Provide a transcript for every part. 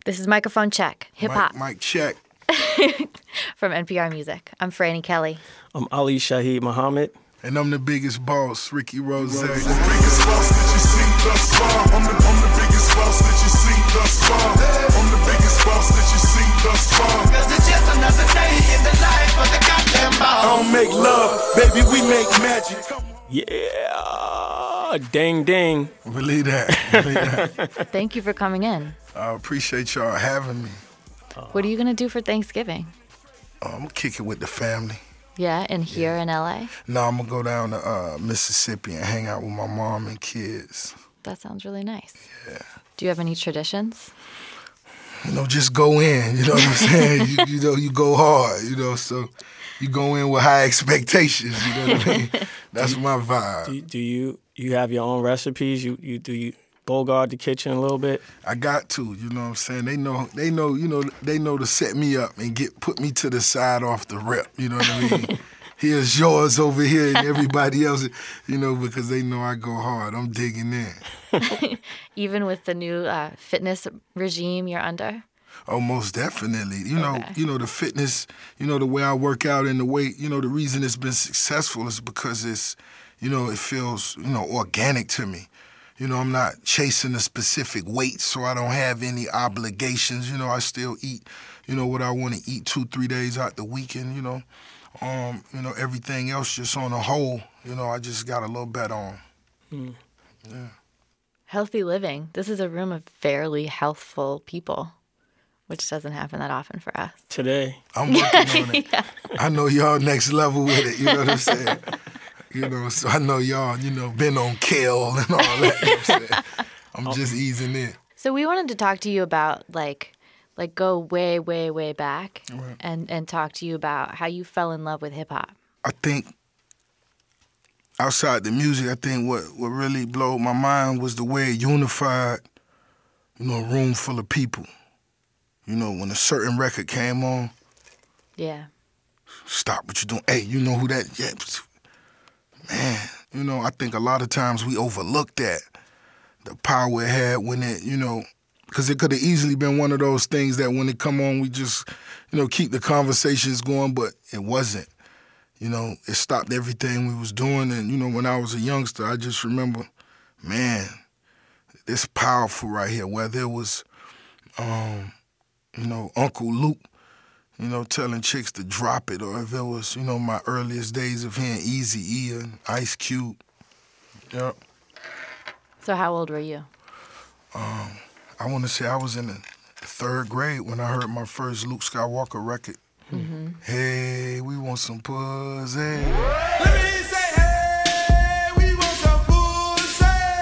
This is Microphone Check, hip hop. Mic check. From NPR Music. I'm Franny Kelly. I'm Ali Shaheed Muhammad. And I'm the biggest boss, Ricky Rose. The biggest boss that you see thus far. I'm the biggest boss that you see thus far. I'm the biggest boss that you see thus far. Cause it's just another day in the life of the goddamn boss. I don't make love, baby, we make magic. Yeah, ding ding. Believe that. Thank you for coming in. I appreciate y'all having me. What are you going to do for Thanksgiving? I'm going to kick it with the family. Yeah, and here in L.A.? No, I'm going to go down to Mississippi and hang out with my mom and kids. That sounds really nice. Yeah. Do you have any traditions? You know, just go in, you know what I'm saying? you go hard, so you go in with high expectations, you know what I mean? That's my vibe. Do you have your own recipes? You Bogart the kitchen a little bit? I got to, you know what I'm saying? They know to set me up and put me to the side off the rip, you know what I mean? Here's yours over here and everybody else, because they know I go hard. I'm digging in. Even with the new fitness regime you're under? Oh, most definitely. Okay. The fitness, the way I work out and the way, the reason it's been successful is because it's, it feels, organic to me. I'm not chasing a specific weight, so I don't have any obligations. I still eat, what I want to eat 2-3 days out the weekend, everything else just on a whole, I just got a little bet on. Yeah. Healthy living. This is a room of fairly healthful people, which doesn't happen that often for us. Today. I'm working on it. Yeah. I know y'all next level with it, you know what I'm saying? So I know y'all, been on kale and all that. I'm just easing in. So we wanted to talk to you about, like go way, way, way back, right, and talk to you about how you fell in love with hip-hop. I think outside the music, I think what really blew my mind was the way it unified, a room full of people. When a certain record came on. Yeah. Stop what you're doing. Hey, you know who that? Yeah. Man, I think a lot of times we overlook that, the power it had when it, because it could have easily been one of those things that when it come on, we just, keep the conversations going, but it wasn't. It stopped everything we was doing, and, when I was a youngster, I just remember, man, it's powerful right here, whether it was, Uncle Luke, telling chicks to drop it, or if it was, my earliest days of hearing Eazy-E and Ice Cube. Yep. So how old were you? I want to say I was in the 3rd grade when I heard my first Luke Skywalker record. Mm-hmm. Hey, we want some pussy. Let me say, hey, we want some pussy.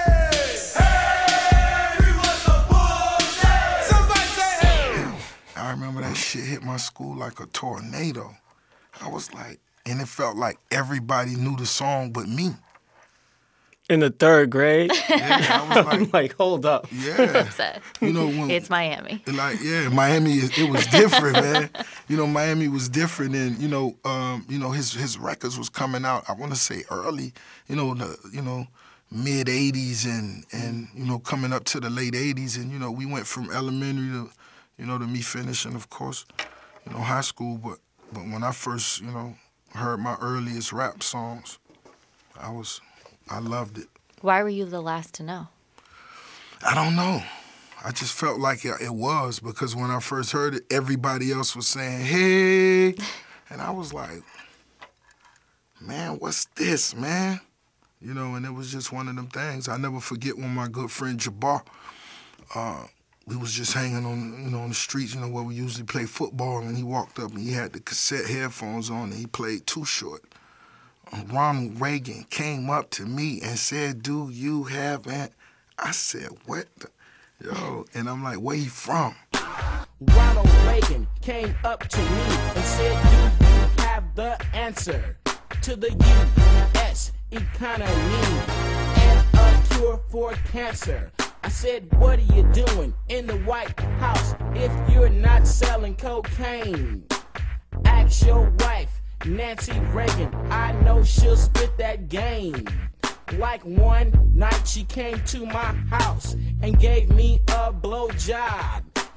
Hey, we want some pussy. Somebody say, hey. I remember that shit hit my school like a tornado. I was like, and it felt like everybody knew the song but me. In the 3rd grade? Yeah, I was I'm like, hold up. Yeah. Upset. When, it's Miami. Miami, it was different, man. Miami was different, and, his records was coming out, I want to say early, the mid-'80s and coming up to the late 80s, and, we went from elementary to, to me finishing, of course, high school, but when I first, heard my earliest rap songs, I loved it. Why were you the last to know? I don't know. I just felt like it was, because when I first heard it, everybody else was saying, hey, and I was like, man, what's this, man? And it was just one of them things. I never forget when my good friend Jabbar, we was just hanging on, on the streets, where we usually play football, and he walked up and he had the cassette headphones on and he played Too Short. Ronald Reagan came up to me and said, do you have an... I said, what the... Yo, and I'm like, where he from? Ronald Reagan came up to me and said, do you have the answer to the U.S. economy and a cure for cancer? I said, what are you doing in the White House if you're not selling cocaine? Ask your wife, Nancy Reagan, I know she'll spit that game. Like one night she came to my house and gave me a blowjob.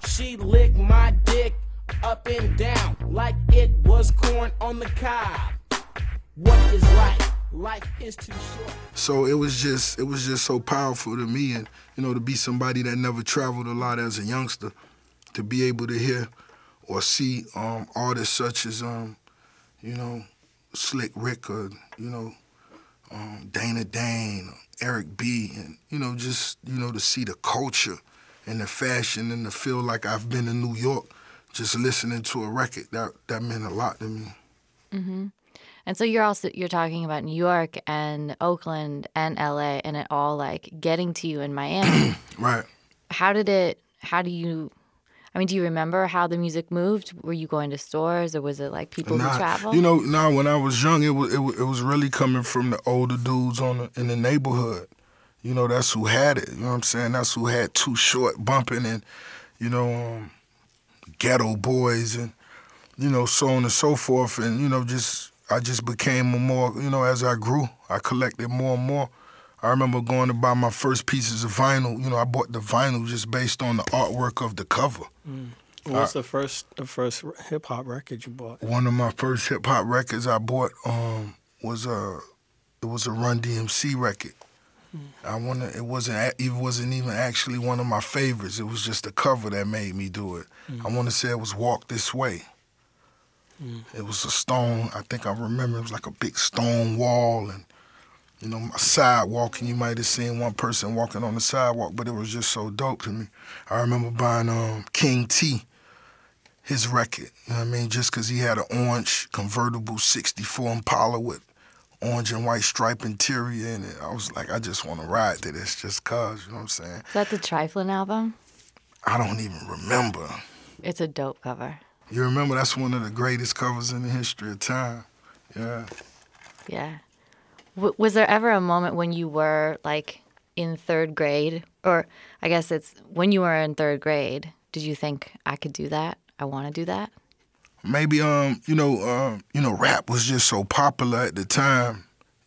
She licked my dick up and down like it was corn on the cob. What is life? Life is too short. So it was just so powerful to me, and to be somebody that never traveled a lot as a youngster, to be able to hear or see artists such as Slick Rick or Dana Dane, or Eric B, and just to see the culture and the fashion and to feel like I've been in New York just listening to a record, that meant a lot to me. Mm-hmm. And so you're talking about New York and Oakland and LA and it all like getting to you in Miami. Right. Do you remember how the music moved? Were you going to stores or was it like people who travel? When I was young, it was really coming from the older dudes in the neighborhood. That's who had it. You know what I'm saying? That's who had Too Short bumping and, Ghetto Boys and, so on and so forth. And, I just became more, as I grew, I collected more and more. I remember going to buy my first pieces of vinyl. I bought the vinyl just based on the artwork of the cover. What's the first hip hop record you bought? One of my first hip hop records I bought was a Run DMC record. It wasn't even actually one of my favorites. It was just the cover that made me do it. I want to say it was Walk This Way. It was a stone. I think I remember it was like a big stone wall and. My sidewalk, and you might have seen one person walking on the sidewalk, but it was just so dope to me. I remember buying King T, his record, just because he had an orange convertible 64 Impala with orange and white stripe interior in it. I was like, I just want to ride to this just cause, you know what I'm saying? Is that the Triflin album? I don't even remember. It's a dope cover. You remember? That's one of the greatest covers in the history of time. Yeah. Yeah. Was there ever a moment when you were like in third grade, or I guess it's when you were in third grade, did you think I could do that? I want to do that? Maybe, rap was just so popular at the time,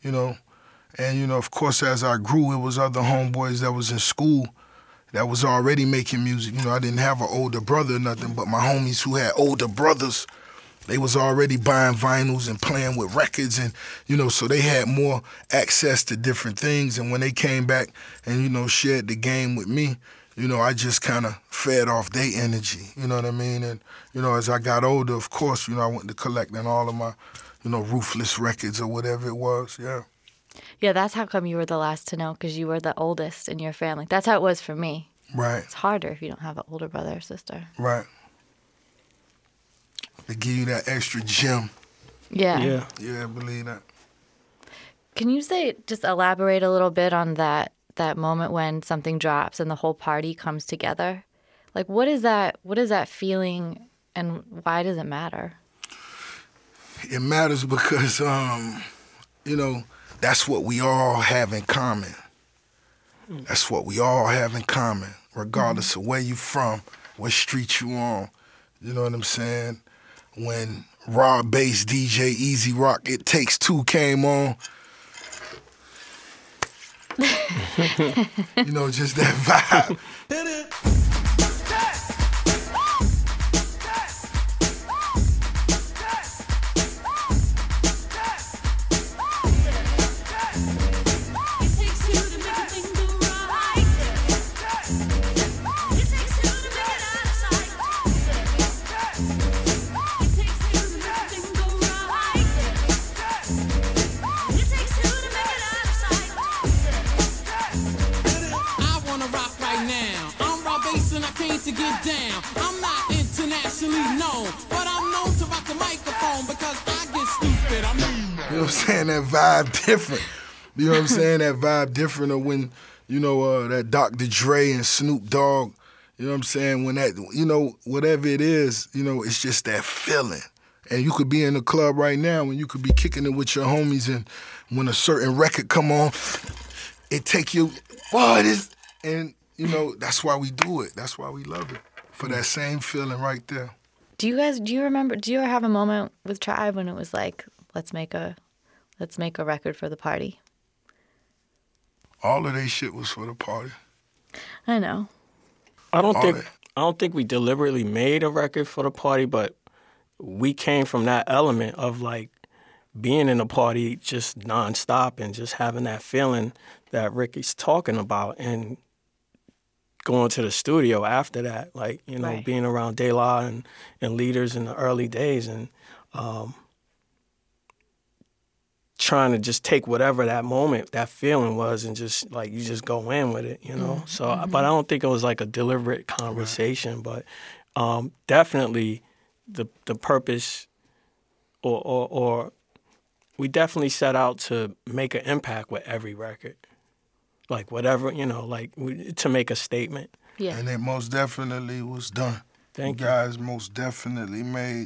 and, of course, as I grew, it was other homeboys that was in school that was already making music. I didn't have an older brother or nothing, but my homies who had older brothers, they was already buying vinyls and playing with records and, so they had more access to different things. And when they came back and, shared the game with me, I just kind of fed off their energy, you know what I mean? And, as I got older, of course, I went to collecting all of my, Ruthless records or whatever it was, yeah. Yeah, that's how come you were the last to know, because you were the oldest in your family. That's how it was for me. Right. It's harder if you don't have an older brother or sister. Right. They give you that extra gem. Yeah. Yeah, I believe that. Can you just elaborate a little bit on that moment when something drops and the whole party comes together? Like, what is that feeling and why does it matter? It matters because, that's what we all have in common. That's what we all have in common, regardless of where you from, what street you on. You know what I'm saying? When raw bass DJ Easy Rock It Takes Two came on, just that vibe. To get down, I'm not internationally known, but I'm known to rock the microphone because I get stupid. You know what I'm saying? That vibe different. You know what I'm saying? That vibe different of when, that Dr. Dre and Snoop Dogg, you know what I'm saying? When that, whatever it is, it's just that feeling. And you could be in the club right now and you could be kicking it with your homies, and when a certain record come on, it take you, and that's why we do it. That's why we love it. For that same feeling right there. Do you ever have a moment with Tribe when it was like, let's make a record for the party? All of their shit was for the party. I know. I don't I don't think we deliberately made a record for the party, but we came from that element of like being in a party just nonstop and just having that feeling that Ricky's talking about, and going to the studio after that, like, you know, Right. being around De La and leaders in the early days, and trying to just take whatever that moment, that feeling was, and just like, you just go in with it, you know? So, but I don't think it was like a deliberate conversation, but definitely the purpose or we definitely set out to make an impact with every record. Like whatever, you know, like to make a statement. Yeah. And it most definitely was done. Thank you you. guys most definitely made,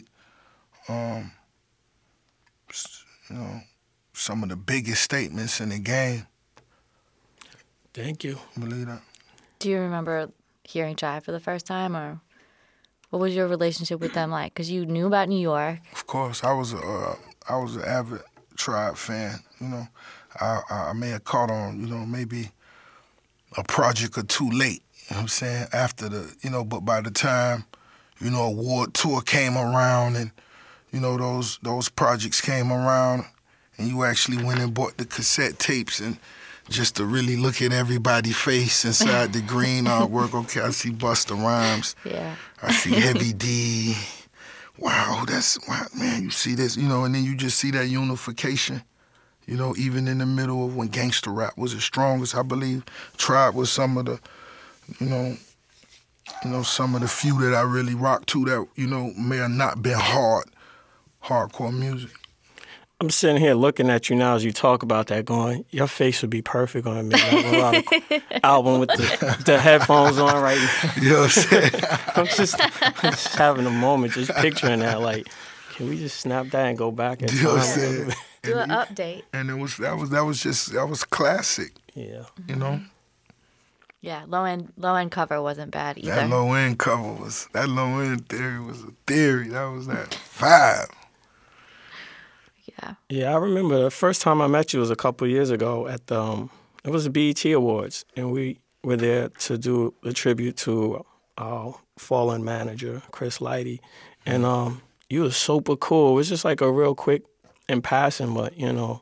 some of the biggest statements in the game. Thank you. Believe that? Do you remember hearing Tribe for the first time, or what was your relationship with them like? Because you knew about New York. Of course, I was an avid Tribe fan. You know, I may have caught on, you know, maybe a project or two late. You know what I'm saying? After the, you know, but by the time, you know, Award Tour came around, and you know those projects came around, and you actually went and bought the cassette tapes, and just to really look at everybody's face inside the green artwork. Okay, I see Busta Rhymes. Yeah. I see Heavy D. Wow, man, you see this, you know, and then you just see that unification, you know, even in the middle of when gangster rap was the strongest. I believe Tribe was some of the, you know, some of the few that I really rocked to that, you know, may have not been hardcore music. I'm sitting here looking at you now as you talk about that, going, your face would be perfect on a Midnight album with the headphones on right now. You know what I'm saying? I'm just having a moment, just picturing that. Like, can we just snap that and go back and You know what I'm saying? Do an update. And that was classic, Yeah. you know? Yeah, low end cover wasn't bad either. That low end theory was a theory. That was that vibe. Yeah. Yeah, I remember the first time I met you was a couple of years ago at the, it was the BET Awards, and we were there to do a tribute to our fallen manager, Chris Lighty, and you were super cool. It was just like a real quick in passing, but you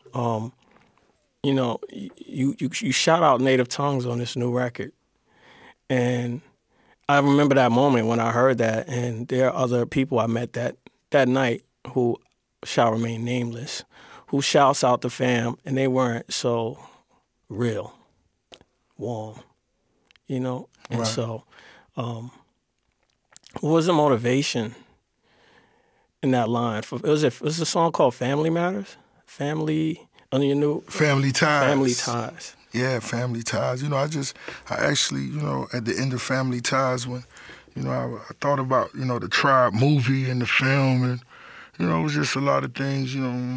shout out Native Tongues on this new record, and I remember that moment when I heard that, and there are other people I met that night who shall remain nameless, who shouts out the fam, and they weren't so real, warm, you know? And Right. so, what was the motivation in that line? It was a song called Family Matters? Family, under your new? Family Ties. Family Ties. Yeah, Family Ties. You know, I actually, you know, at the end of Family Ties, when, you know, I thought about, you know, the Tribe movie and the film, and, you know, it was just a lot of things,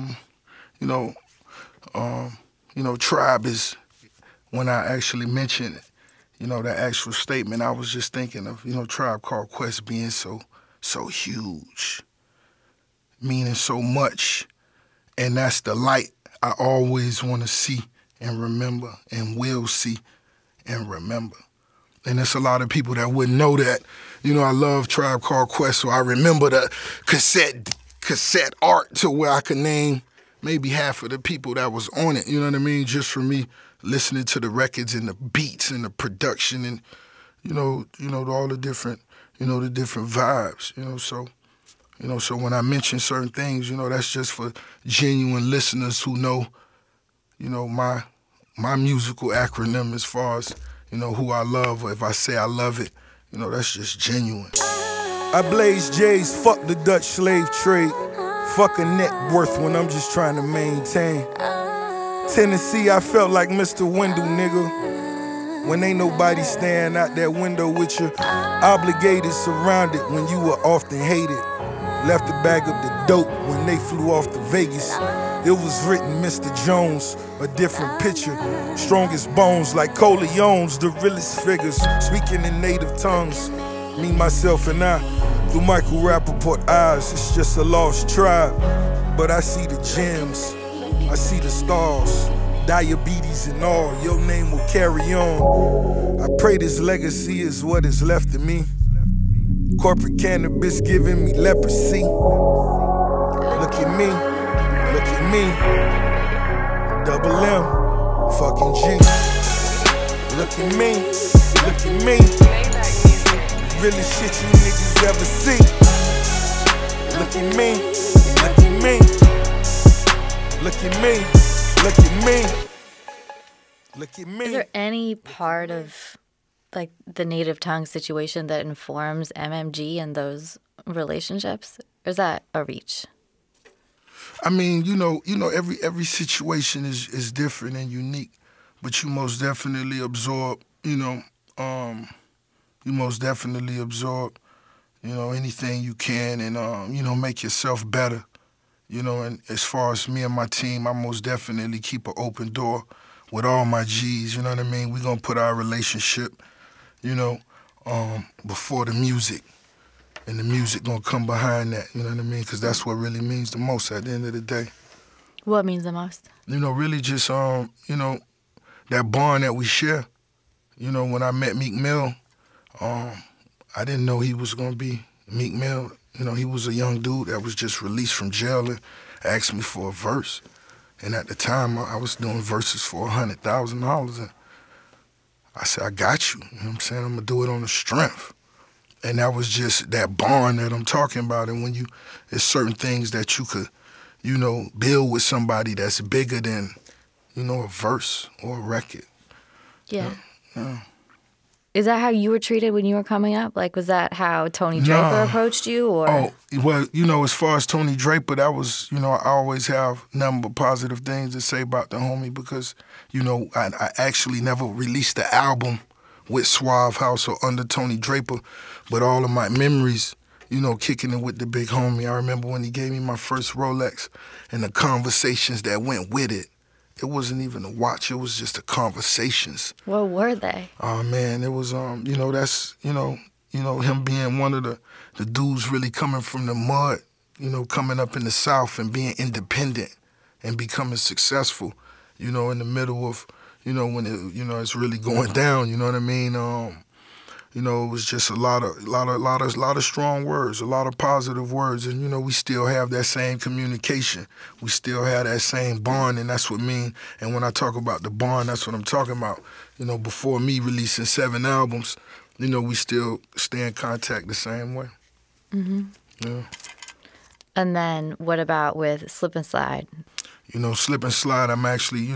Tribe is, when I actually mentioned, you know, that actual statement, I was just thinking of, you know, Tribe Called Quest being so huge, meaning so much, and that's the light I always want to see and remember and will see and remember. And there's a lot of people that wouldn't know that. You know, I love Tribe Called Quest, so I remember the cassette art to where I could name maybe half of the people that was on it, you know what I mean? Just from me listening to the records and the beats and the production and, you know, all the different, the different vibes, so when I mention certain things, that's just for genuine listeners who know, my musical acronym as far as, who I love, or if I say I love it, that's just genuine. I blaze J's, fuck the Dutch slave trade. Fuck a net worth when I'm just trying to maintain. Tennessee, I felt like Mr. Wendell, nigga. When ain't nobody staring out that window with you. Obligated, surrounded when you were often hated. Left the bag of the dope when they flew off to Vegas. It was written Mr. Jones, a different picture. Strongest bones like Corleone's, the realest figures. Speaking in native tongues, me, myself, and I. Through Michael Rappaport eyes, it's just a lost tribe. But I see the gems, I see the stars. Diabetes and all, your name will carry on. I pray this legacy is what is left of me. Corporate cannabis giving me leprosy. Look at me, look at me. Double M, fucking G. Look at me, look at me. Realest shit you niggas ever see. Look at me, look at me. Look at me, look at me. Look at me. Is there any part of like the native tongue situation that informs MMG and those relationships? Or is that a reach? I mean, every situation is different and unique, but you most definitely absorb, you most definitely absorb, anything you can and, make yourself better, and as far as me and my team, I most definitely keep an open door with all my G's, you know what I mean? We're going to put our relationship, before the music. And the music gonna come behind that, you know what I mean? Because that's what really means the most at the end of the day. What means the most? Really just, that bond that we share. When I met Meek Mill, I didn't know he was gonna be Meek Mill. He was a young dude that was just released from jail and asked me for a verse. And at the time, I was doing verses for $100,000. And I said, I got you. You know what I'm saying? I'm gonna do it on the strength. And that was just that bond that I'm talking about. And when there's certain things that you could, build with somebody that's bigger than, a verse or a record. Yeah. Yeah. Is that how you were treated when you were coming up? Like, was that how Tony Draper approached you? Or? Oh, well, as far as Tony Draper, that was, I always have nothing but positive things to say about the homie because, I actually never released the album with Suave House or under Tony Draper, but all of my memories, kicking it with the big homie. I remember when he gave me my first Rolex and the conversations that went with it. It wasn't even a watch, it was just the conversations. What were they? Oh man, it was that's him being one of the dudes really coming from the mud, coming up in the South and being independent and becoming successful, in the middle of when it, it's really going down, you know what I mean? It was just a lot of strong words, a lot of positive words, and we still have that same communication. We still have that same bond, and that's what I mean. And when I talk about the bond, that's what I'm talking about. Before me releasing 7 albums, we still stay in contact the same way. Mm-hmm. Yeah. And then what about with Slip and Slide? Slip and Slide, I'm actually,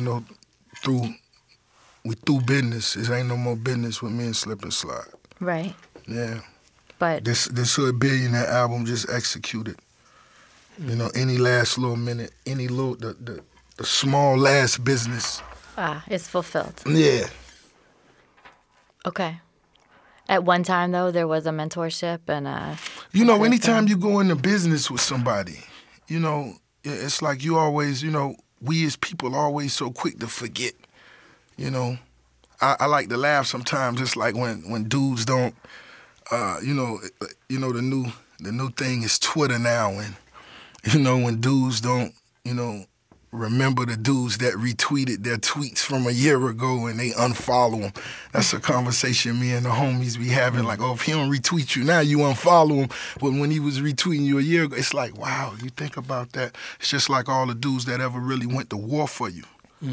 we through business. It ain't no more business with me and Slip and Slide. Right. Yeah. But this Hood Billionaire album just executed. Any last little minute, any little the small last business. It's fulfilled. Yeah. Okay. At one time though, there was a mentorship and anytime you go into business with somebody, it's like you always, we as people are always so quick to forget. I like to laugh sometimes. It's like when dudes don't, the new thing is Twitter now, and when dudes don't, remember the dudes that retweeted their tweets from a year ago and they unfollow them. That's a conversation me and the homies be having. Like, if he don't retweet you now, you unfollow him. But when he was retweeting you a year ago, it's like, wow, you think about that. It's just like all the dudes that ever really went to war for you.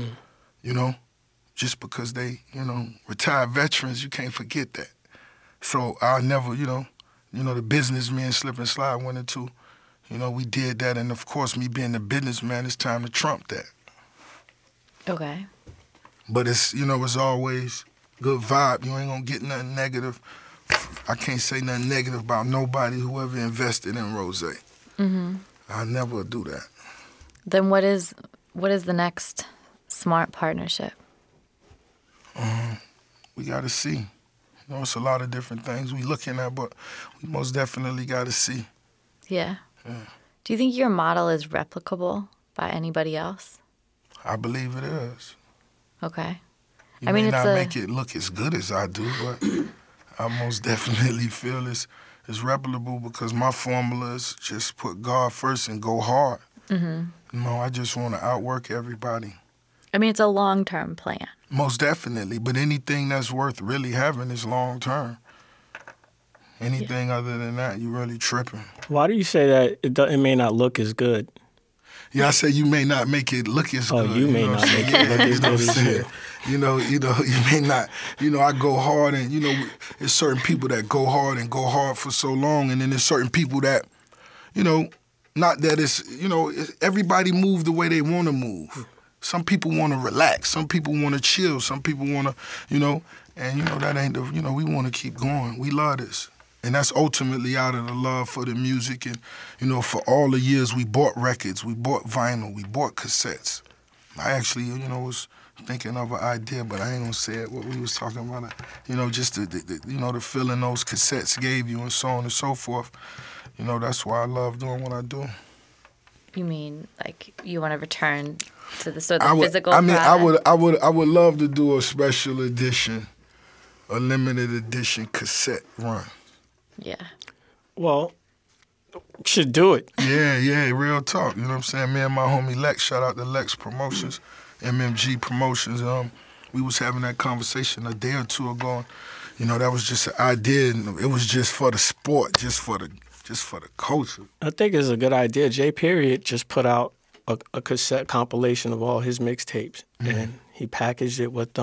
Just because they, retired veterans, you can't forget that. So I never, the business me and Slip and Slide went into, we did that. And of course, me being the businessman, it's time to trump that. Okay. But it's, it's always good vibe. You ain't gonna get nothing negative. I can't say nothing negative about nobody who ever invested in Rose. Mm-hmm. I'll never do that. Then what is the next smart partnership? We got to see. It's a lot of different things we looking at, but we most definitely got to see. Yeah. Yeah. Do you think your model is replicable by anybody else? I believe it is. Okay. You may not make it look as good as I do, but I most definitely feel it's replicable because my formula is just put God first and go hard. Mm-hmm. I just want to outwork everybody. I mean, it's a long-term plan. Most definitely, but anything that's worth really having is long-term. Anything other than that, you really tripping. Why do you say that it may not look as good? Yeah, I say you may not make it look as good. You may not make it look as good as you. You may not. I go hard, and there's certain people that go hard for so long, and then there's certain people that, not that it's, everybody move the way they want to move. Some people want to relax. Some people want to chill. Some people want to, and that ain't the, we want to keep going. We love this. And that's ultimately out of the love for the music. And, for all the years we bought records, we bought vinyl, we bought cassettes. I actually, was thinking of an idea, but I ain't gonna say it, what we was talking about. Just the feeling those cassettes gave you and so on and so forth. That's why I love doing what I do. You mean like you want to return to the sort of physical product? I would love to do a special edition, a limited edition cassette run. Yeah. Well, should do it. Yeah, real talk. You know what I'm saying? Me and my homie Lex, shout out to Lex Promotions, MMG Promotions. We was having that conversation a day or two ago. That was just an idea. And it was just for the sport, just for the culture. I think it's a good idea. J Period just put out a cassette compilation of all his mixtapes, and he packaged it with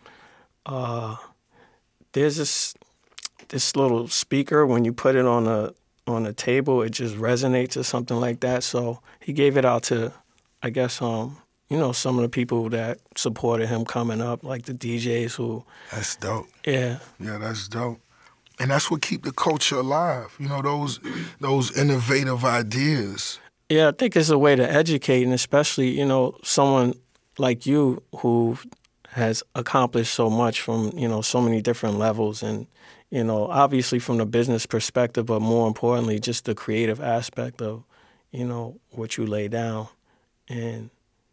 there's this little speaker. When you put it on a table, it just resonates or something like that. So he gave it out to, I guess, some of the people that supported him coming up, like the DJs who. That's dope. Yeah. Yeah, that's dope. And that's what keep the culture alive. Those innovative ideas. Yeah, I think it's a way to educate, and especially, someone like you who has accomplished so much from, so many different levels, and, obviously from the business perspective, but more importantly, just the creative aspect of, what you lay down, and,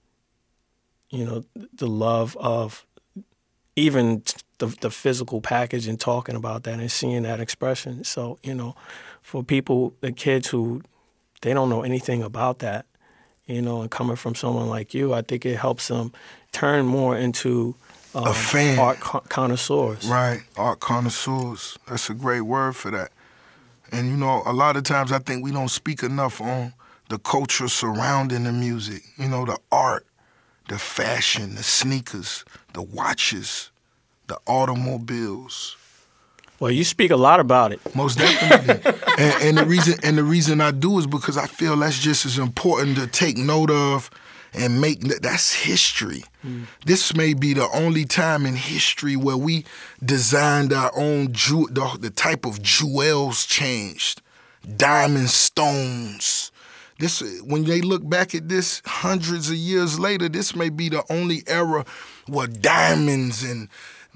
the love of even the physical package and talking about that and seeing that expression. So, for people, the kids who, they don't know anything about that, and coming from someone like you, I think it helps them turn more into a fan. Art connoisseurs. Right, art connoisseurs. That's a great word for that. And, a lot of times I think we don't speak enough on the culture surrounding the music. The art, the fashion, the sneakers, the watches, the automobiles. Well, you speak a lot about it. Most definitely. and the reason I do is because I feel that's just as important to take note of and that's history. This may be the only time in history where we designed our own the type of jewels changed, diamond stones. This, when they look back at this hundreds of years later, this may be the only era where diamonds and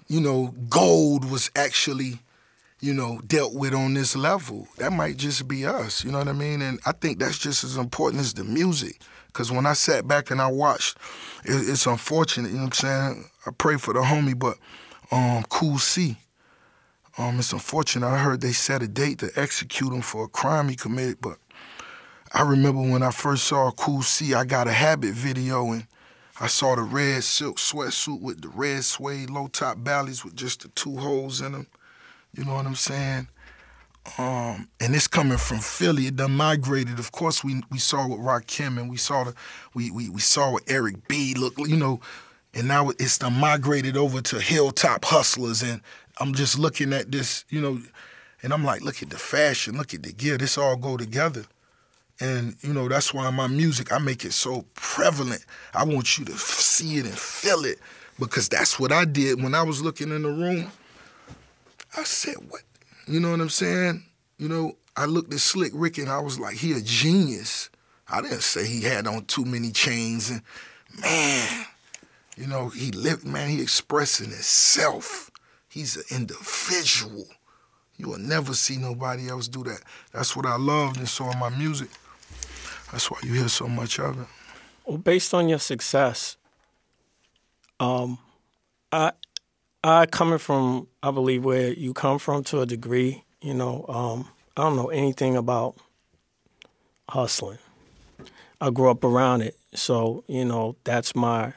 gold was actually dealt with on this level. That might just be us, you know what I mean? And I think that's just as important as the music. Because when I sat back and I watched, it's unfortunate, you know what I'm saying? I pray for the homie, but Cool C, it's unfortunate. I heard they set a date to execute him for a crime he committed, but I remember when I first saw Cool C, I got a Habit video, and I saw the red silk sweatsuit with the red suede low-top ballies with just the 2 holes in them. You know what I'm saying? And it's coming from Philly. It done migrated. Of course, we saw what Rakim, and we saw what Eric B looked, and now it's done migrated over to Hilltop Hustlers. And I'm just looking at this, and I'm like, look at the fashion, look at the gear. This all go together. And, that's why my music, I make it so prevalent. I want you to see it and feel it, because that's what I did when I was looking in the room. I said, what? You know what I'm saying? I looked at Slick Rick and I was like, he a genius. I didn't say he had on too many chains. And, man, he lived, man, he expressing himself. He's an individual. You will never see nobody else do that. That's what I loved and saw in my music. That's why you hear so much of it. Well, based on your success, I coming from, I believe, where you come from to a degree, I don't know anything about hustling. I grew up around it, so, that's my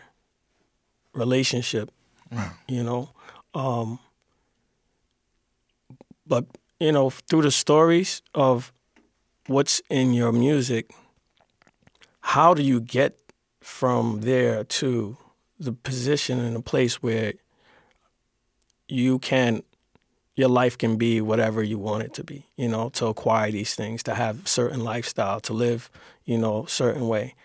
relationship, Right. But, you know, through the stories of what's in your music, how do you get from there to the position and the place where your life can be whatever you want it to be, you know, to acquire these things, to have certain lifestyle, to live, you know, certain way?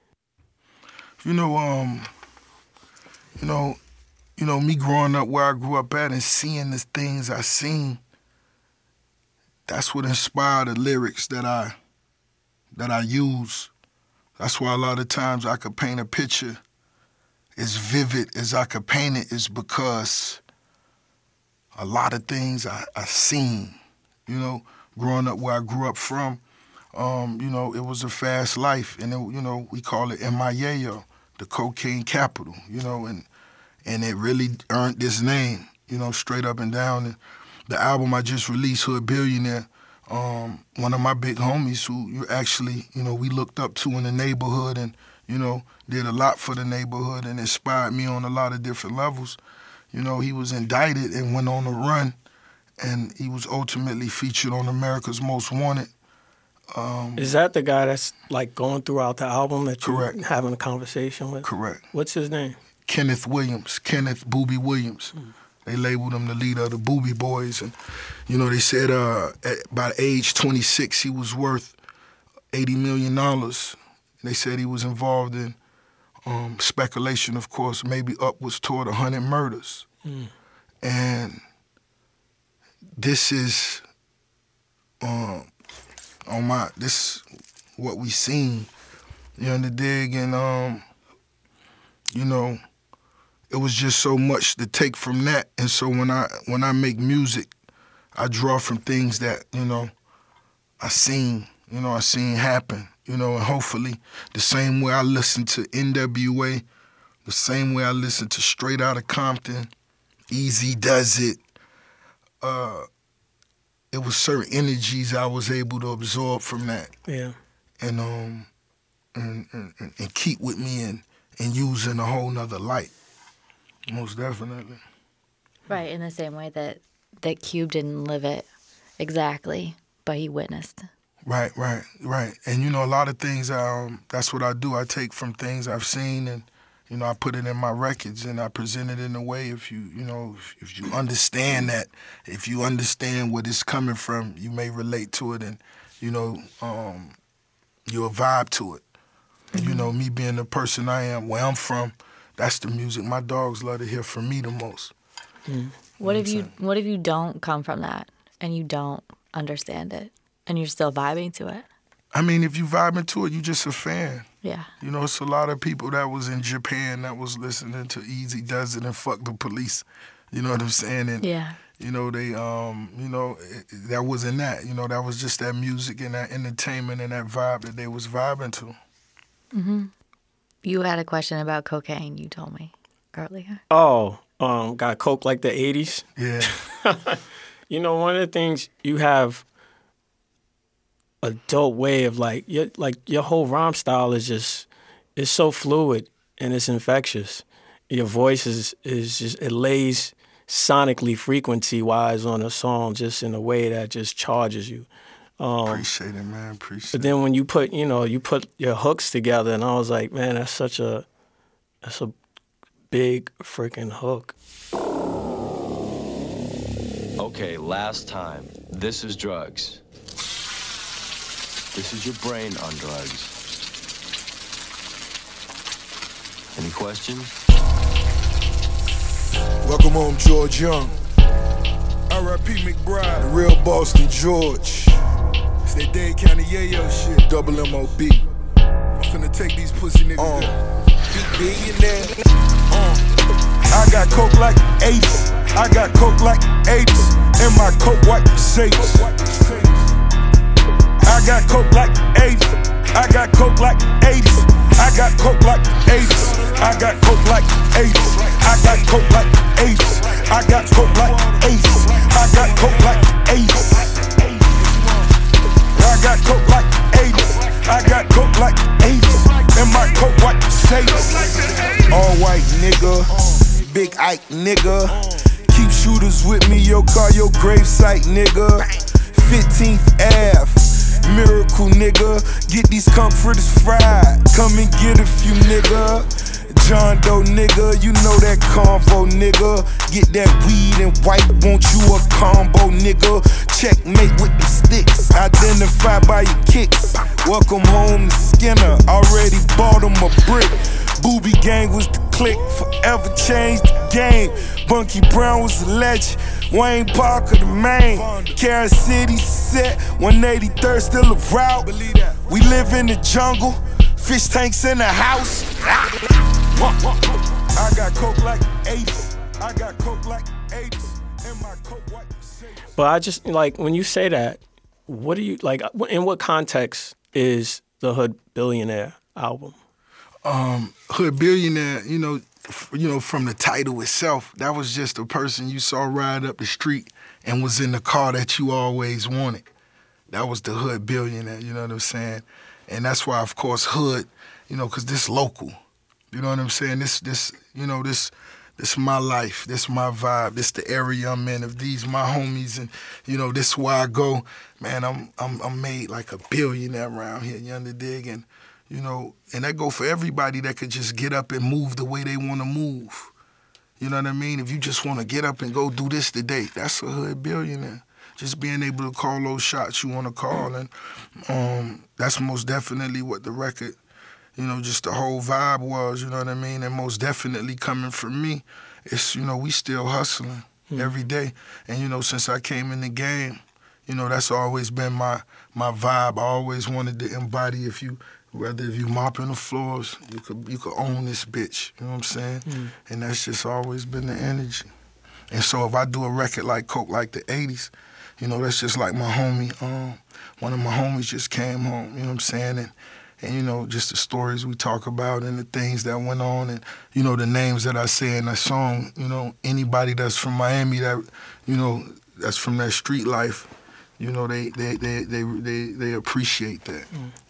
Me growing up where I grew up at and seeing the things I seen, that's what inspired the lyrics that I use. That's why a lot of times I could paint a picture as vivid as I could paint it, is because a lot of things I seen, you know, growing up where I grew up from. It was a fast life, and we call it MIA, the cocaine capital, you know, and it really earned this name, you know, straight up and down. And the album I just released, Hood Billionaire, one of my big homies who you actually, you know, we looked up to in the neighborhood and, you know, did a lot for the neighborhood and inspired me on a lot of different levels. You know, he was indicted and went on a run, and he was ultimately featured on America's Most Wanted. Is that the guy that's like going throughout the album that you're Correct. having a conversation with? Correct. What's his name? Kenneth Boobie Williams. They labeled him the leader of the Boobie Boys. And, you know, they said by age 26, he was worth $80 million. They said he was involved in speculation, of course, maybe upwards toward 100 murders. And this is this what we seen, you know, the dig, and you know, it was just so much to take from that. And so when I make music, I draw from things that, you know, I seen happen, you know, and hopefully the same way I listen to NWA, the same way I listen to Straight Outta Compton, Easy Does It, it was certain energies I was able to absorb from that. Yeah. And keep with me and use in a whole nother light. Most definitely. Right, in the same way that Cube didn't live it exactly, but he witnessed. Right. And, you know, a lot of things, that's what I do. I take from things I've seen and, you know, I put it in my records and I present it in a way, if you understand that, if you understand where it's coming from, you may relate to it and, you know, you'll vibe to it. And, you know, me being the person I am, where I'm from, that's the music my dogs love to hear from me the most. What if you don't come from that and you don't understand it and you're still vibing to it? I mean, if you vibing to it, you just a fan. Yeah. You know, it's a lot of people that was in Japan that was listening to Easy Does It and Fuck the Police. You know what I'm saying? And, yeah. You know, they, that wasn't that. You know, that was just that music and that entertainment and that vibe that they was vibing to. Mm-hmm. You had a question about cocaine, you told me earlier. Oh, got coke like the 80s? Yeah. You know, one of the things, you have a dope way of your whole rhyme style is just, it's so fluid and it's infectious. Your voice is just, it lays sonically, frequency-wise on a song just in a way that just charges you. Appreciate it, man. Appreciate it. But then when you put your hooks together, and I was like, man, that's a big freaking hook. Okay, last time. This is drugs. This is your brain on drugs. Any questions? Welcome home, George Young. R.I.P. McBride, the real Boston George. It's that Dade County Yayo shit, double M.O.B. I'm finna take these pussy niggas there. Billionaire. I got coke like apes. I got coke like apes. And my coke white Mercedes. I got coke like apes. I got coke like apes. I got coke like apes. I got coke like apes. I got coke like apes. I got coke like apes. I got coke like apes. I got coke like apes. I got coke like apes. And my coke white Mercedes. All white nigga, Big Ike nigga. Keep shooters with me, your car, your gravesite nigga. 15th Ave. Miracle, nigga. Get these comforters fried. Come and get a few, nigga. John Doe, nigga, you know that convo, nigga. Get that weed and white, want you a combo, nigga. Checkmate with the sticks, identified by your kicks. Welcome home to Skinner, already bought him a brick. Booby Gang was the click, forever changed the game. Bunky Brown was the legend, Wayne Parker the main. Carol City set, 183rd still a route. We live in the jungle, fish tanks in the house. I got coke like 80s. I got coke like 80s. And my coke white Mercedes. But I just, like, when you say that, what do you, like, in what context is the Hood Billionaire album? Hood Billionaire, you know, from the title itself, that was just a person you saw ride up the street and was in the car that you always wanted. That was the Hood Billionaire, you know what I'm saying? And that's why, of course, Hood, you know, because this local. You know what I'm saying? This my life. This my vibe. This the area I'm in. If these my homies, and you know, this where I go, man. I'm made like a billionaire around here. You underdig? And you know, and that go for everybody that could just get up and move the way they want to move. You know what I mean? If you just want to get up and go do this today, that's a Hood Billionaire. Just being able to call those shots you want to call, and that's most definitely what the record. You know, just the whole vibe was, you know what I mean? And most definitely coming from me, it's, you know, we still hustling every day. And, you know, since I came in the game, you know, that's always been my vibe. I always wanted to embody, whether if you mopping the floors, you could own this bitch, you know what I'm saying? And that's just always been the energy. And so if I do a record like Coke like the 80s, you know, that's just like my homie, one of my homies just came home, you know what I'm saying? And, you know, just the stories we talk about and the things that went on and, you know, the names that I say in that song, you know, anybody that's from Miami that, you know, that's from that street life, you know, they appreciate that.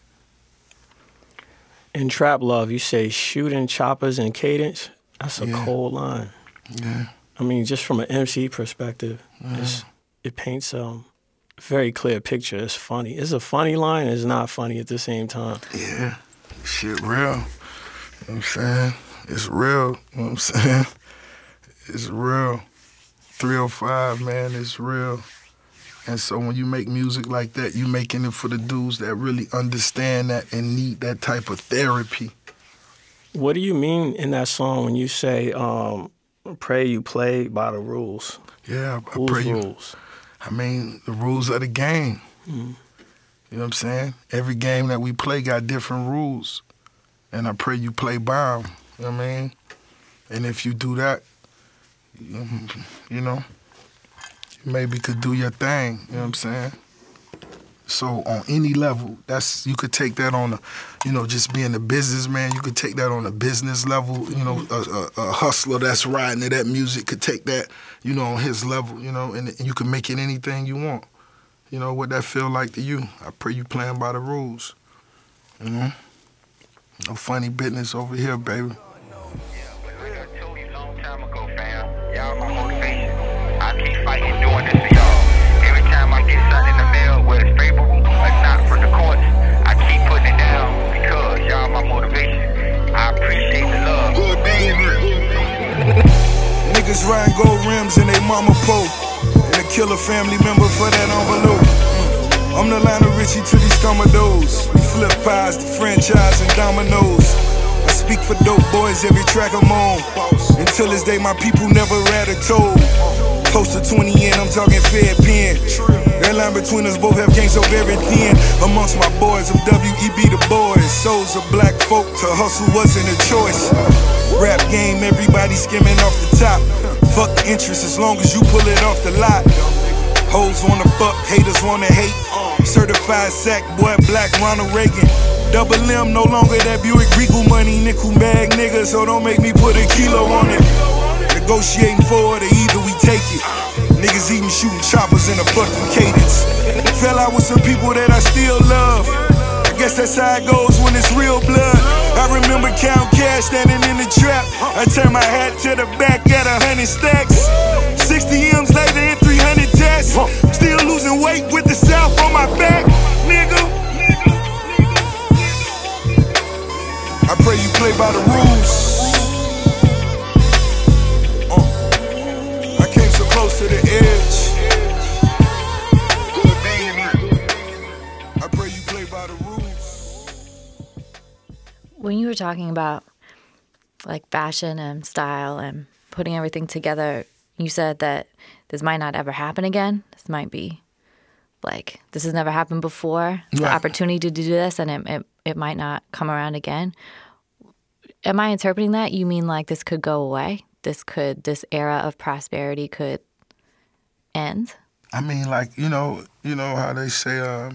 In Trap Love, you say shooting choppers and cadence. That's a cold line. Yeah. I mean, just from an MC perspective, it paints very clear picture. It's funny. It's a funny line. It's not funny at the same time. Yeah. Shit real. You know what I'm saying? It's real. You know what I'm saying? It's real. 305, man, it's real. And so when you make music like that, you making it for the dudes that really understand that and need that type of therapy. What do you mean in that song when you say, pray you play by the rules? Yeah, I Whose pray you. rules? I mean, the rules of the game. You know what I'm saying? Every game that we play got different rules. And I pray you play by them. You know what I mean? And if you do that, you know, you maybe could do your thing. You know what I'm saying? So on any level, you could take that on a, you know, just being a businessman, you could take that on a business level. You know, a hustler that's riding to that music could take that, you know, on his level, you know, and you can make it anything you want. You know, what that feel like to you. I pray you playing by the rules. You know? No funny business over here, baby. Y'all my motivation. I keep fighting doing this for y'all. Every time I get something in the mail, whether it's favorable or not for the courts, I keep putting it down because y'all my motivation. I appreciate the love. Good being here. Niggas riding gold rims in they mama pole, and a killer family member for that envelope. I'm the Lionel Richie to these Commodores. We flip pies, the franchise, and dominoes. I speak for dope boys every track I'm on. Until this day, my people never read a told. Close to 20 in, I'm talking fair pen. That line between us both have gained so very thin. Amongst my boys of WEB the boys. Souls of black folk to hustle wasn't a choice. Rap game, everybody skimming off the top. Fuck the interest as long as you pull it off the lot. Hoes wanna fuck, haters wanna hate. Certified sack boy, black Ronald Reagan. Double M, no longer that Buick Regal money, nickel bag nigga, so don't make me put a kilo on it. Negotiating for it, or either we take it. Niggas even shooting choppers in a fucking cadence. Fell out with some people that I still love. I guess that's how it goes when it's real blood. I remember counting cash standing in the trap. I turned my hat to the back, got 100 stacks. 60 M's later, hit 300 tags. ass. Still losing weight with the South on my back, nigga. I pray you play by the rules. I came so close to the edge. I pray you play by the rules. When you were talking about like fashion and style and putting everything together, you said that this might not ever happen again. This might be like, this has never happened before. The Right. opportunity to do this, and it might not come around again. Am I interpreting that? You mean like this could go away? This era of prosperity could end? I mean, like, you know how they say